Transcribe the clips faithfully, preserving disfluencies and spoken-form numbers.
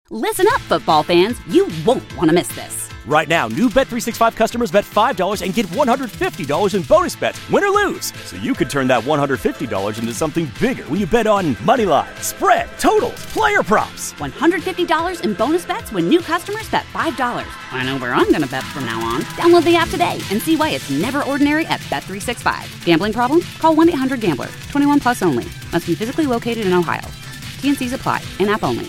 Listen up, football fans. You won't want to miss this. Right now, new Bet three sixty-five customers bet five dollars and get one hundred fifty dollars in bonus bets, win or lose. So you could turn that one hundred fifty dollars into something bigger when you bet on money line, spread, totals, player props. one hundred fifty dollars in bonus bets when new customers bet five dollars. I know where I'm going to bet from now on. Download the app today and see why it's never ordinary at Bet three sixty-five. Gambling problem? Call one eight hundred gambler. twenty-one plus only. Must be physically located in Ohio. T N Cs apply. In-app only.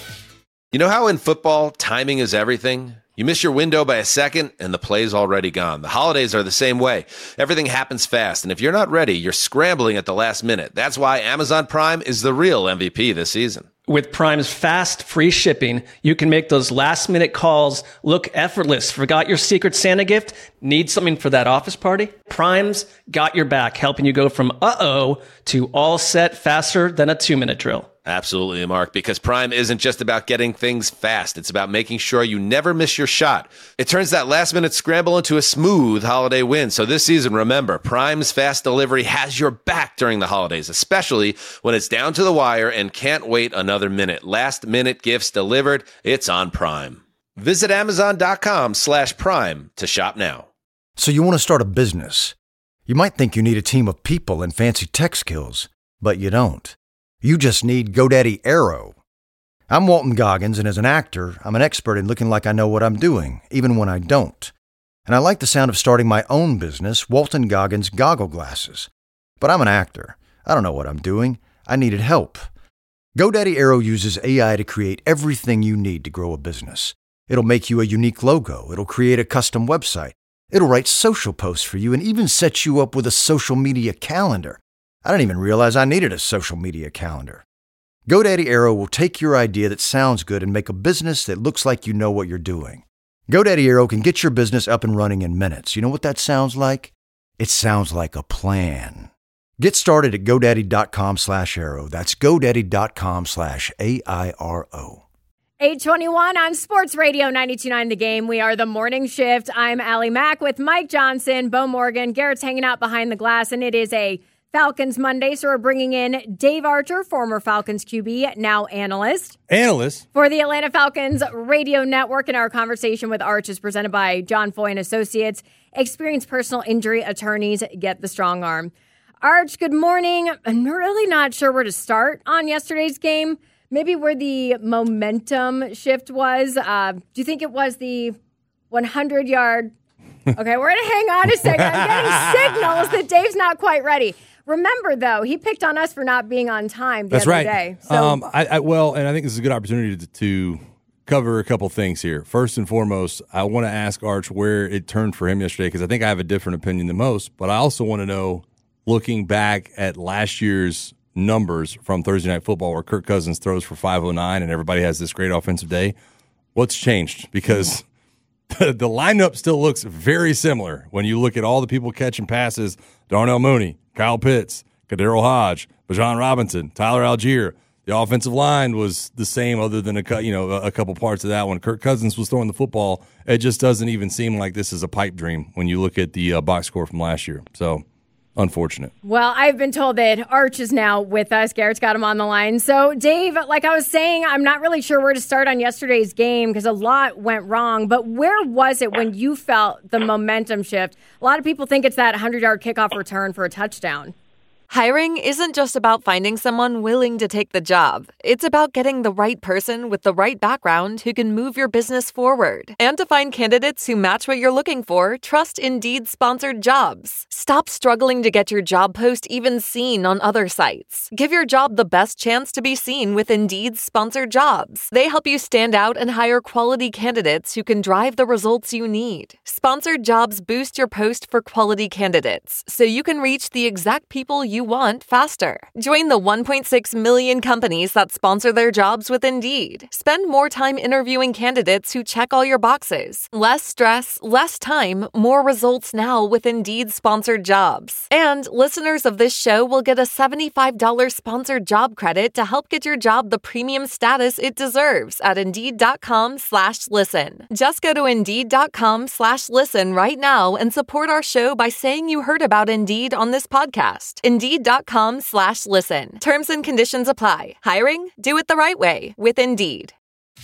You know how in football, timing is everything? You miss your window by a second, and the play's already gone. The holidays are the same way. Everything happens fast, and if you're not ready, you're scrambling at the last minute. That's why Amazon Prime is the real M V P this season. With Prime's fast, free shipping, you can make those last-minute calls look effortless. Forgot your Secret Santa gift? Need something for that office party? Prime's got your back, helping you go from uh-oh to all set faster than a two-minute drill. Absolutely, Mark, because Prime isn't just about getting things fast. It's about making sure you never miss your shot. It turns that last-minute scramble into a smooth holiday win. So this season, remember, Prime's fast delivery has your back during the holidays, especially when it's down to the wire and can't wait another minute. Last-minute gifts delivered, it's on Prime. Visit Amazon.com slash Prime to shop now. So you want to start a business. You might think you need a team of people and fancy tech skills, but you don't. You just need GoDaddy Aero. I'm Walton Goggins, and as an actor, I'm an expert in looking like I know what I'm doing, even when I don't. And I like the sound of starting my own business, Walton Goggins Goggle Glasses. But I'm an actor. I don't know what I'm doing. I needed help. GoDaddy Aero uses A I to create everything you need to grow a business. It'll make you a unique logo. It'll create a custom website. It'll write social posts for you and even set you up with a social media calendar. I didn't even realize I needed a social media calendar. GoDaddy Aero will take your idea that sounds good and make a business that looks like you know what you're doing. GoDaddy Aero can get your business up and running in minutes. You know what that sounds like? It sounds like a plan. Get started at GoDaddy.com slash Aero. That's GoDaddy.com slash A I R O. eight twenty-one on Sports Radio ninety-two point nine The Game. We are the morning shift. I'm Allie Mack with Mike Johnson, Bo Morgan. Garrett's hanging out behind the glass, and it is a Falcons Monday, so we're bringing in Dave Archer, former Falcons Q B, now analyst. Analyst. For the Atlanta Falcons Radio Network, and our conversation with Arch is presented by John Foy and Associates. Experienced personal injury attorneys, get the strong arm. Arch, good morning. I'm really not sure where to start on yesterday's game. Maybe where the momentum shift was. Uh, do you think it was the hundred-yard? Okay, we're going to hang on a second. I'm getting signals that Dave's not quite ready. Remember, though, he picked on us for not being on time the That's other right. day. So. Um, I, I, well, and I think this is a good opportunity to, to cover a couple things here. First and foremost, I want to ask Arch where it turned for him yesterday, because I think I have a different opinion than most. But I also want to know, looking back at last year's numbers from Thursday Night Football, where Kirk Cousins throws for five oh nine and everybody has this great offensive day, what's changed? Because the, the lineup still looks very similar when you look at all the people catching passes: Darnell Mooney, Kyle Pitts, Kadero Hodge, Bijan Robinson, Tyler Algier. The offensive line was the same, other than a you know a couple parts of that one. Kirk Cousins was throwing the football. It just doesn't even seem like this is a pipe dream when you look at the uh, box score from last year. So, unfortunate. Well, I've been told that Arch is now with us. Garrett's got him on the line. So, Dave, like I was saying, I'm not really sure where to start on yesterday's game because a lot went wrong. But where was it when you felt the momentum shift? A lot of people think it's that hundred-yard kickoff return for a touchdown. Hiring isn't just about finding someone willing to take the job. It's about getting the right person with the right background who can move your business forward. And to find candidates who match what you're looking for, trust Indeed-sponsored jobs. Stop struggling to get your job post even seen on other sites. Give your job the best chance to be seen with Indeed-sponsored jobs. They help you stand out and hire quality candidates who can drive the results you need. Sponsored jobs boost your post for quality candidates, so you can reach the exact people you want faster. Join the one point six million companies that sponsor their jobs with Indeed. Spend more time interviewing candidates who check all your boxes. Less stress, less time, more results now with Indeed-sponsored jobs. And listeners of this show will get a seventy-five dollars sponsored job credit to help get your job the premium status it deserves at Indeed.com slash listen. Just go to Indeed.com slash listen right now and support our show by saying you heard about Indeed on this podcast. Indeed.com slash listen. Terms and conditions apply. Hiring? Do it the right way with Indeed.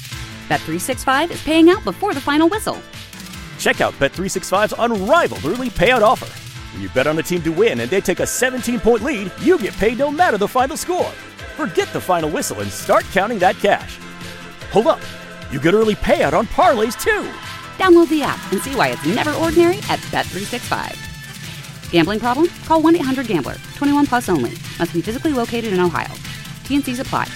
Bet three sixty-five is paying out before the final whistle. Check out Bet three sixty-five's unrivaled early payout offer. When you bet on a team to win and they take a seventeen-point lead, you get paid no matter the final score. Forget the final whistle and start counting that cash. Hold up. You get early payout on parlays, too. Download the app and see why it's never ordinary at Bet three sixty-five. Gambling problem? Call one eight hundred gambler. twenty-one plus only. Must be physically located in Ohio. T and C's apply.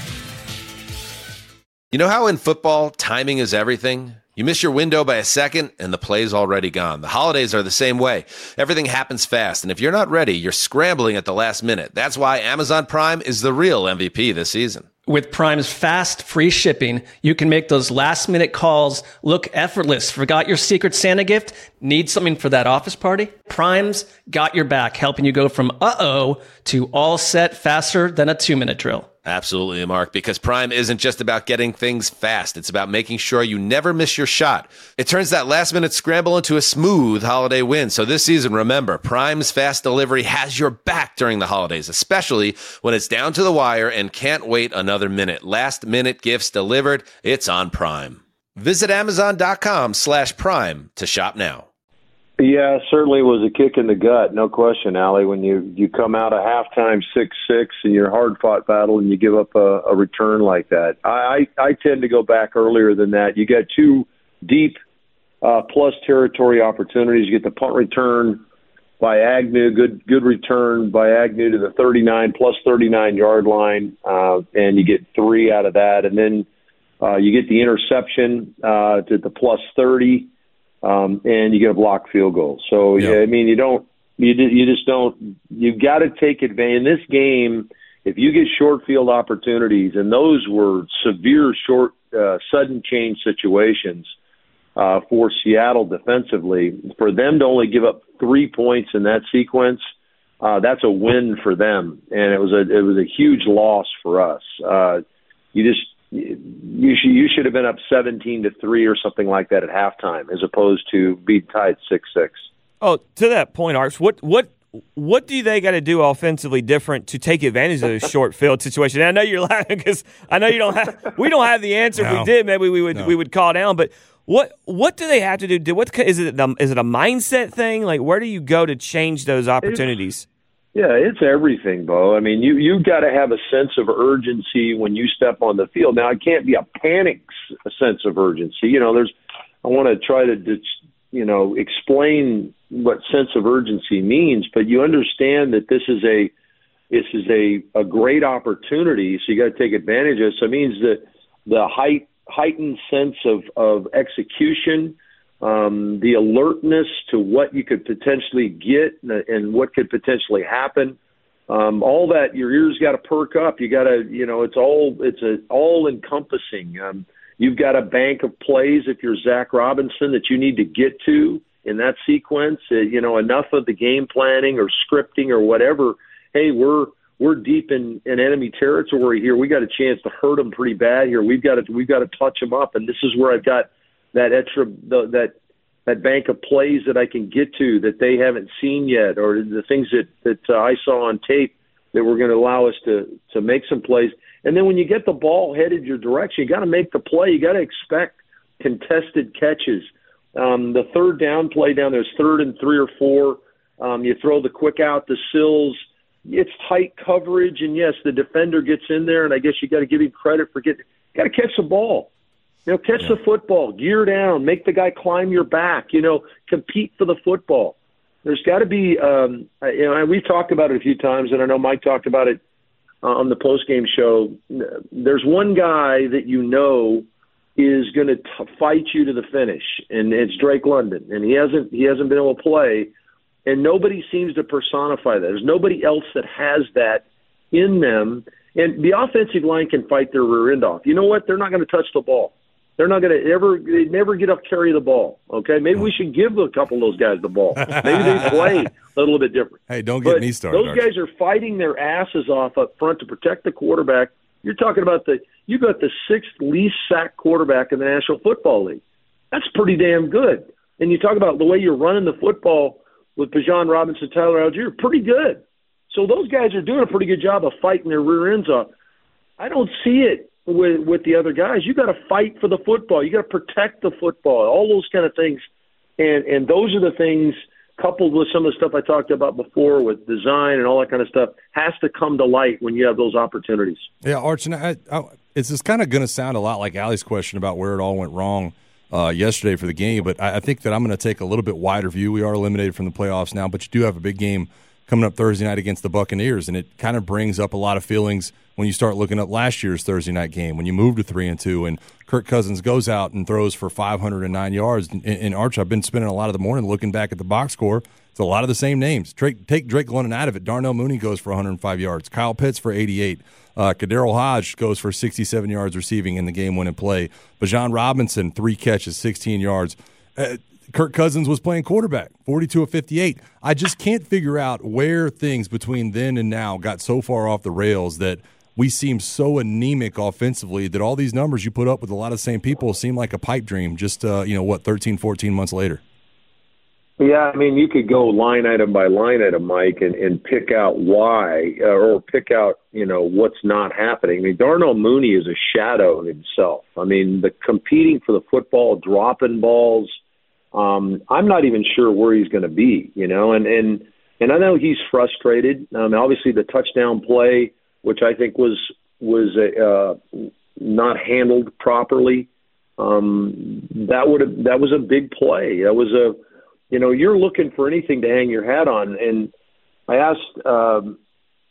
You know how in football, timing is everything? You miss your window by a second, and the play's already gone. The holidays are the same way. Everything happens fast, and if you're not ready, you're scrambling at the last minute. That's why Amazon Prime is the real M V P this season. With Prime's fast, free shipping, you can make those last-minute calls look effortless. Forgot your Secret Santa gift? Need something for that office party? Prime's got your back, helping you go from uh-oh to all set faster than a two-minute drill. Absolutely, Mark, because Prime isn't just about getting things fast. It's about making sure you never miss your shot. It turns that last-minute scramble into a smooth holiday win. So this season, remember, Prime's fast delivery has your back during the holidays, especially when it's down to the wire and can't wait another minute. Last-minute gifts delivered, it's on Prime. Visit Amazon.com slash Prime to shop now. Yeah, certainly was a kick in the gut, no question, Allie. When you, you come out of halftime six six in your hard-fought battle and you give up a, a return like that. I, I, I tend to go back earlier than that. You got two deep uh, plus territory opportunities. You get the punt return by Agnew, good good return by Agnew to the thirty-nine, plus thirty-nine-yard line, uh, and you get three out of that. And then uh, you get the interception uh, to the plus thirty. Um, and you get a blocked field goal. So, yeah. yeah, I mean, you don't, you, you just don't, you've got to take advantage. In this game, if you get short field opportunities, and those were severe short, uh, sudden change situations uh, for Seattle defensively, for them to only give up three points in that sequence, uh, that's a win for them. And it was a, it was a huge loss for us. Uh, you just, You should you should have been up seventeen to three or something like that at halftime, as opposed to being tied six six. Oh, to that point, Arch, what what what do they got to do offensively different to take advantage of this short field situation? And I know you're laughing because I know you don't have we don't have the answer. No. If we did, maybe we would no. we would call down. But what what do they have to do? What is it? Is it a mindset thing? Like, where do you go to change those opportunities? It's- Yeah, it's everything, Bo. I mean, you, you've got to have a sense of urgency when you step on the field. Now, it can't be a panic a sense of urgency. You know, there's – I want to try to, you know, explain what sense of urgency means, but you understand that this is a this is a, a great opportunity, so you got to take advantage of it. So it means that the height, heightened sense of, of execution – Um, the alertness to what you could potentially get and, and what could potentially happen, um, all that your ears got to perk up. You got to, you know, it's all it's a, all encompassing. Um, you've got a bank of plays if you're Zach Robinson that you need to get to in that sequence. Uh, you know, enough of the game planning or scripting or whatever. Hey, we're we're deep in, in enemy territory here. We got a chance to hurt them pretty bad here. We've got to we've got to touch them up, and this is where I've got that extra that that bank of plays that I can get to that they haven't seen yet, or the things that that uh, I saw on tape that were going to allow us to to make some plays. And then when you get the ball headed your direction, you got to make the play. You got to expect contested catches. Um, the third down play down there is third and three or four. Um, you throw the quick out to Sills. It's tight coverage, and yes, the defender gets in there, and I guess you got to give him credit for getting. Got to catch the ball. You know, catch yeah. the football, gear down, make the guy climb your back, you know, compete for the football. There's got to be, um, you know, and we've talked about it a few times, and I know Mike talked about it uh, on the postgame show. There's one guy that you know is going to fight you to the finish, and it's Drake London, and he hasn't he hasn't been able to play, and nobody seems to personify that. There's nobody else that has that in them, and the offensive line can fight their rear end off. You know what? They're not going to touch the ball. They're not going to ever they never get up carry the ball. Okay, maybe we should give a couple of those guys the ball. Maybe they play a little bit different. Hey, don't get but me started. Those guys are fighting their asses off up front to protect the quarterback. You're talking about the you got the sixth least sacked quarterback in the National Football League. That's pretty damn good. And you talk about the way you're running the football with Bijan Robinson, Tyler Algier, pretty good. So those guys are doing a pretty good job of fighting their rear ends off. I don't see it with with the other guys. You got to fight for the football. You got to protect the football. All those kind of things, and and those are the things, coupled with some of the stuff I talked about before with design and all that kind of stuff, has to come to light when you have those opportunities. Yeah, Arch, and I, I, it's just kind of going to sound a lot like Allie's question about where it all went wrong uh, yesterday for the game, but I, I think that I'm going to take a little bit wider view. We are eliminated from the playoffs now, but you do have a big game coming up Thursday night against the Buccaneers, and it kind of brings up a lot of feelings when you start looking up last year's Thursday night game, when you move to three and two, and Kirk Cousins goes out and throws for five hundred nine yards. And, and Arch, I've been spending a lot of the morning looking back at the box score. It's a lot of the same names. Drake, take Drake London out of it. Darnell Mooney goes for one hundred five yards. Kyle Pitts for eighty-eight. Uh, Kaderil Hodge goes for sixty-seven yards receiving in the game-winning play. Bijan Robinson, three catches, sixteen yards. Uh, Kirk Cousins was playing quarterback, forty-two of fifty-eight. I just can't figure out where things between then and now got so far off the rails that we seem so anemic offensively that all these numbers you put up with a lot of the same people seem like a pipe dream just, uh, you know, what, thirteen, fourteen months later. Yeah, I mean, you could go line item by line item, Mike, and, and pick out why uh, or pick out, you know, what's not happening. I mean, Darnell Mooney is a shadow of himself. I mean, the competing for the football, dropping balls, Um, I'm not even sure where he's going to be, you know, and, and, and I know he's frustrated. Um, obviously the touchdown play, which I think was, was, a, uh, not handled properly. Um, that would have, that was a big play. That was a, you know, you're looking for anything to hang your hat on. And I asked, um,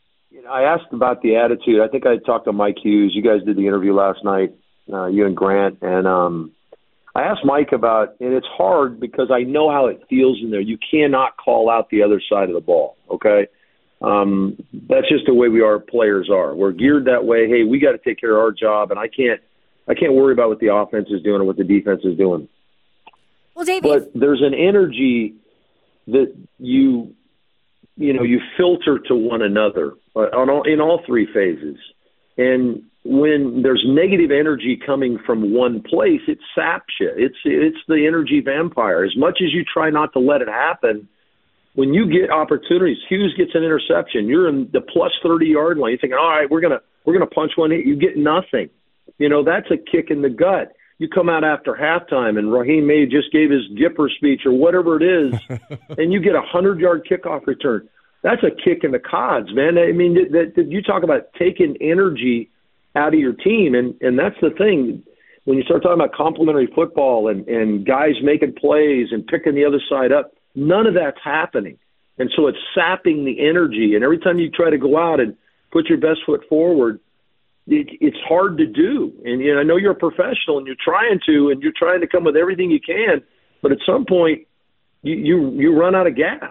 I asked about the attitude. I think I talked to Mike Hughes. You guys did the interview last night, uh, you and Grant, and, um, I asked Mike about, and it's hard because I know how it feels in there. You cannot call out the other side of the ball, okay? Um, that's just the way we are, players are. We're geared that way. Hey, we got to take care of our job, and I can't I can't worry about what the offense is doing or what the defense is doing. Well, David, but there's an energy that you you know you filter to one another on all, in all three phases, and when there's negative energy coming from one place, it saps you. It's it's the energy vampire. As much as you try not to let it happen, when you get opportunities, Hughes gets an interception. You're in the plus thirty yard line. You're thinking, all right, we're gonna we're gonna punch one. You get nothing. You know, that's a kick in the gut. You come out after halftime and Raheem May just gave his Gipper speech or whatever it is, and you get a hundred yard kickoff return. That's a kick in the cods, man. I mean, that, that you talk about taking energy out of your team, and, and that's the thing. When you start talking about complementary football and, and guys making plays and picking the other side up, none of that's happening. And so it's sapping the energy. And every time you try to go out and put your best foot forward, it, it's hard to do. And you know, I know you're a professional and you're trying to, and you're trying to come with everything you can, but at some point you you, you run out of gas.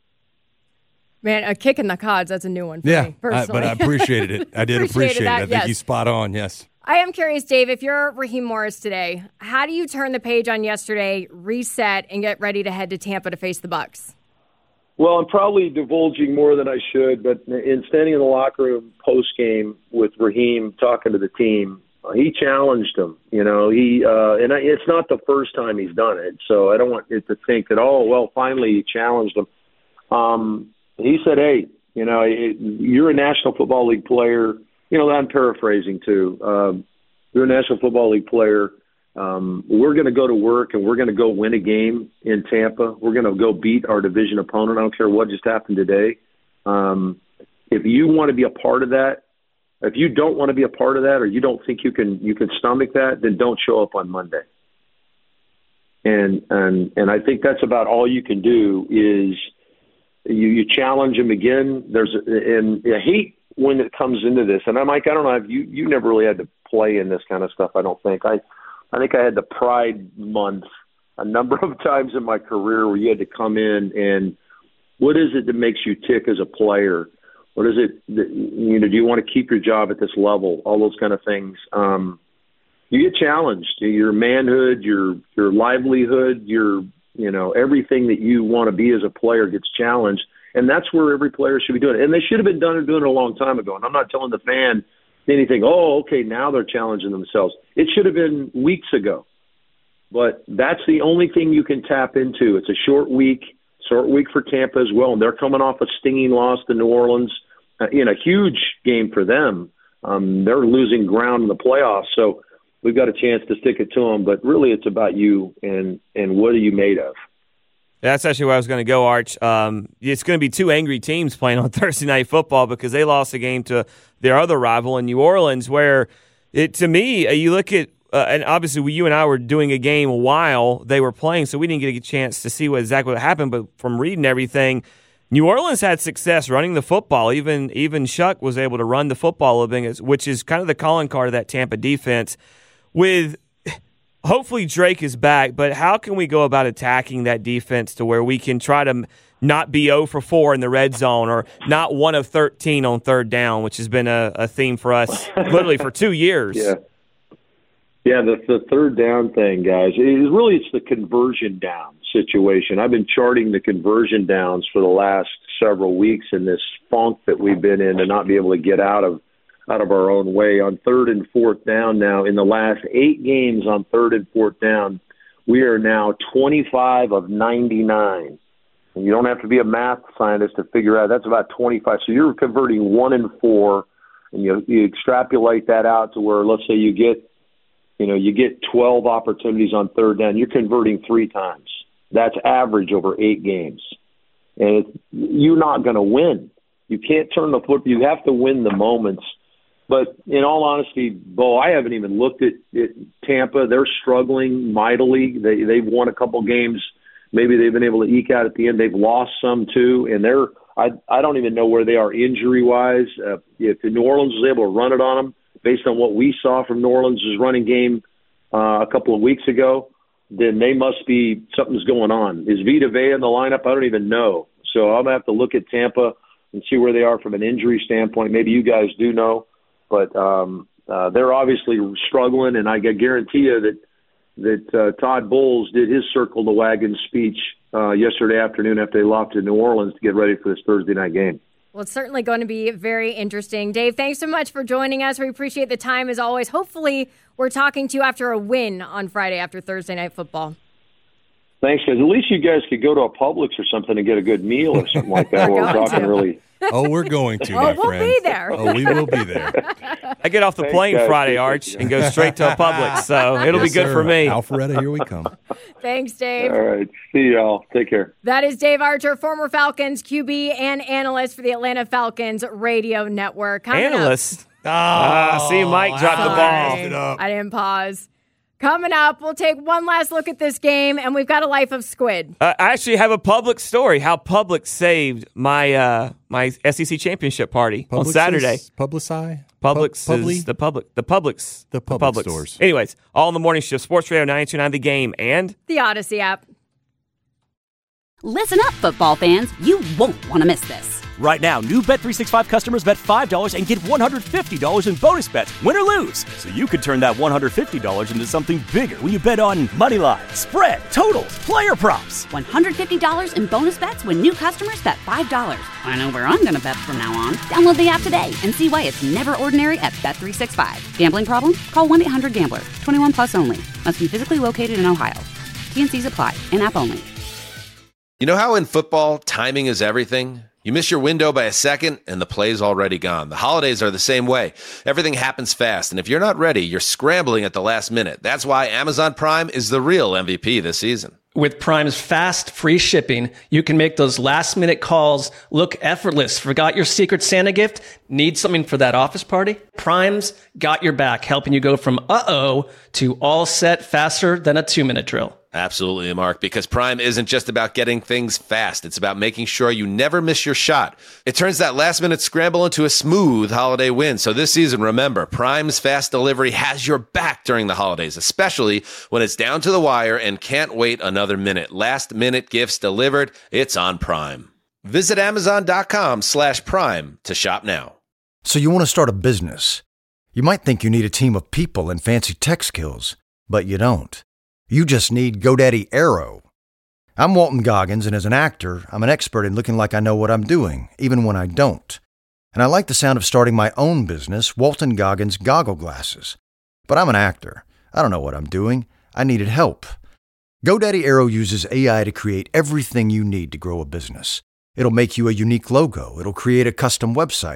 Man, a kick in the cods, that's a new one for yeah, me, personally. I, but I appreciated it. I did appreciate that, it. I think yes. he's spot on, yes. I am curious, Dave, if you're Raheem Morris today, how do you turn the page on yesterday, reset, and get ready to head to Tampa to face the Bucs? Well, I'm probably divulging more than I should, but in standing in the locker room post-game with Raheem talking to the team, uh, he challenged him. You know, he uh, and I, it's not the first time he's done it, so I don't want it to think that, oh, well, finally he challenged him. Um He said, hey, you know, you're a National Football League player. You know, I'm paraphrasing too. Um, you're a National Football League player. Um, we're going to go to work and we're going to go win a game in Tampa. We're going to go beat our division opponent. I don't care what just happened today. Um, if you want to be a part of that, if you don't want to be a part of that, or you don't think you can you can stomach that, then don't show up on Monday. And and and I think that's about all you can do is you, you challenge him again. There's and I hate when it comes into this. And I'm Mike, I don't know if you you never really had to play in this kind of stuff. I don't think I. I think I had the Pride Month a number of times in my career where you had to come in and what is it that makes you tick as a player? What is it that, you know, do you want to keep your job at this level? All those kind of things. Um, you get challenged. Your manhood, your your livelihood, your, you know, everything that you want to be as a player gets challenged. And that's where every player should be doing it. And they should have been done doing it a long time ago. And I'm not telling the fan anything, oh, okay, now they're challenging themselves. It should have been weeks ago. But that's the only thing you can tap into. It's a short week, short week for Tampa as well. And they're coming off a stinging loss to New Orleans uh, in a huge game for them. Um, they're losing ground in the playoffs, so we've got a chance to stick it to them. But really, it's about you and and what are you made of. That's actually where I was going to go, Arch. Um, it's going to be two angry teams playing on Thursday Night Football because they lost a game to their other rival in New Orleans, where it to me, uh, you look at, uh, and obviously we, you and I were doing a game while they were playing, so we didn't get a chance to see what exactly what happened, but from reading everything, New Orleans had success running the football. Even even Shuck was able to run the football a bit, which is kind of the calling card of that Tampa defense. With hopefully Drake is back, but how can we go about attacking that defense to where we can try to not be zero for four in the red zone or not one of thirteen on third down, which has been a, a theme for us literally for two years. Yeah, yeah. The the third down thing, guys, it is really it's the conversion down situation. I've been charting the conversion downs for the last several weeks in this funk that we've been in to not be able to get out of out of our own way on third and fourth down. Now, in the last eight games on third and fourth down, we are now twenty-five of ninety-nine. And you don't have to be a math scientist to figure out that's about twenty-five. So you're converting one in four, and you, you extrapolate that out to where, let's say you get, you know, you get twelve opportunities on third down. You're converting three times. That's average over eight games. And it's, you're not going to win. You can't turn the foot. You have to win the moments. But in all honesty, Bo, I haven't even looked at, at Tampa. They're struggling mightily. They, they've won a couple games. Maybe they've been able to eke out at the end. They've lost some too, and they're I I don't even know where they are injury wise. Uh, if New Orleans was able to run it on them, based on what we saw from New Orleans' running game uh, a couple of weeks ago, then they must be something's going on. Is Vita Vea in the lineup? I don't even know. So I'm gonna have to look at Tampa and see where they are from an injury standpoint. Maybe you guys do know, but um, uh, they're obviously struggling, and I guarantee you that. that uh, Todd Bowles did his circle the wagon speech uh, yesterday afternoon after they lost to New Orleans to get ready for this Thursday night game. Well, it's certainly going to be very interesting. Dave, thanks so much for joining us. We appreciate the time as always. Hopefully we're talking to you after a win on Friday after Thursday Night Football. Thanks, guys. At least you guys could go to a Publix or something and get a good meal or something like that. We're talking to. really... Oh, we're going to, oh, my we'll friend. be there. Oh, we will be there. I get off the Thanks, plane guys. Friday, Arch, and go straight to a Publix, so it'll Yes, be good sir. for me. Alpharetta, here we come. Thanks, Dave. All right. See y'all. Take care. That is Dave Archer, former Falcons Q B and analyst for the Atlanta Falcons radio network. Coming up- Analyst. Ah, see, Mike dropped the ball. Sorry, I didn't pause. Coming up, we'll take one last look at this game, and we've got a life of squid. Uh, I actually have a Publix story, how Publix saved my uh, my S E C championship party Publix on Saturday. is Publici? Publix Pub- is the public, the Publix. The Publix stores. Anyways, all in the morning shift, Sports Radio ninety-two point nine The Game, and The Odyssey app. Listen up, football fans. You won't want to miss this. Right now, new Bet three sixty-five customers bet five dollars and get one hundred fifty dollars in bonus bets, win or lose. So you could turn that one hundred fifty dollars into something bigger when you bet on money line, spread, totals, player props. one hundred fifty dollars in bonus bets when new customers bet five dollars. I know where I'm going to bet from now on. Download the app today and see why it's never ordinary at Bet three sixty-five. Gambling problem? Call one eight hundred gambler. twenty-one plus only. Must be physically located in Ohio. T N Cs apply. In-app only. You know how in football, timing is everything? You miss your window by a second, and the play's already gone. The holidays are the same way. Everything happens fast, and if you're not ready, you're scrambling at the last minute. That's why Amazon Prime is the real M V P this season. With Prime's fast, free shipping, you can make those last-minute calls look effortless. Forgot your Secret Santa gift? Need something for that office party? Prime's got your back, helping you go from uh-oh to all set faster than a two-minute drill. Absolutely, Mark, because Prime isn't just about getting things fast. It's about making sure you never miss your shot. It turns that last-minute scramble into a smooth holiday win. So this season, remember, Prime's fast delivery has your back during the holidays, especially when it's down to the wire and can't wait another minute. Last-minute gifts delivered. It's on Prime. Visit Amazon.com slash Prime to shop now. So you want to start a business. You might think you need a team of people and fancy tech skills, but you don't. You just need GoDaddy Aero. I'm Walton Goggins, and as an actor, I'm an expert in looking like I know what I'm doing, even when I don't. And I like the sound of starting my own business, Walton Goggins Goggle Glasses. But I'm an actor. I don't know what I'm doing. I needed help. GoDaddy Aero uses A I to create everything you need to grow a business. It'll make you a unique logo. It'll create a custom website.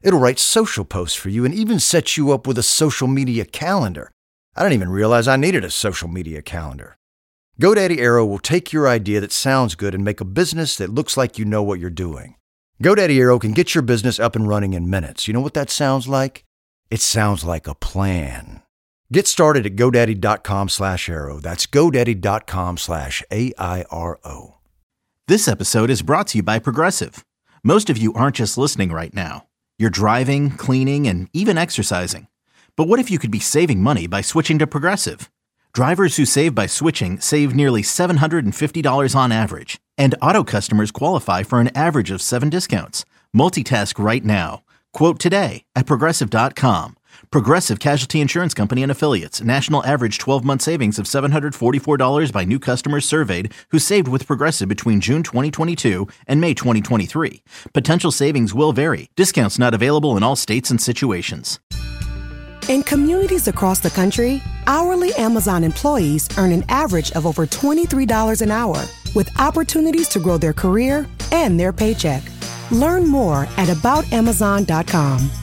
It'll write social posts for you and even set you up with a social media calendar. I didn't even realize I needed a social media calendar. GoDaddy Aero will take your idea that sounds good and make a business that looks like you know what you're doing. GoDaddy Aero can get your business up and running in minutes. You know what that sounds like? It sounds like a plan. Get started at GoDaddy.com slash Aero. That's GoDaddy.com slash A I R O. This episode is brought to you by Progressive. Most of you aren't just listening right now. You're driving, cleaning, and even exercising. But what if you could be saving money by switching to Progressive? Drivers who save by switching save nearly seven hundred fifty dollars on average. And auto customers qualify for an average of seven discounts. Multitask right now. Quote today at Progressive dot com. Progressive Casualty Insurance Company and Affiliates. National average twelve-month savings of seven hundred forty-four dollars by new customers surveyed who saved with Progressive between June twenty twenty-two and May twenty twenty-three. Potential savings will vary. Discounts not available in all states and situations. In communities across the country, hourly Amazon employees earn an average of over twenty-three dollars an hour, with opportunities to grow their career and their paycheck. Learn more at about amazon dot com.